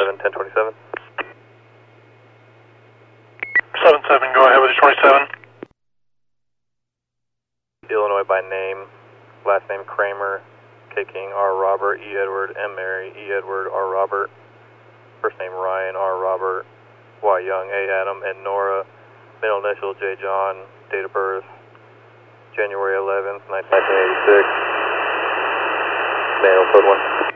7, 1027. 7-7, go ahead with your 27. Illinois by name, last name Kramer, K King, R Robert, E Edward, M Mary, E Edward, R Robert, first name Ryan, R Robert, Y Young, A Adam, N Nora, middle initial J John, date of birth January 11th, 1986, manual code 1.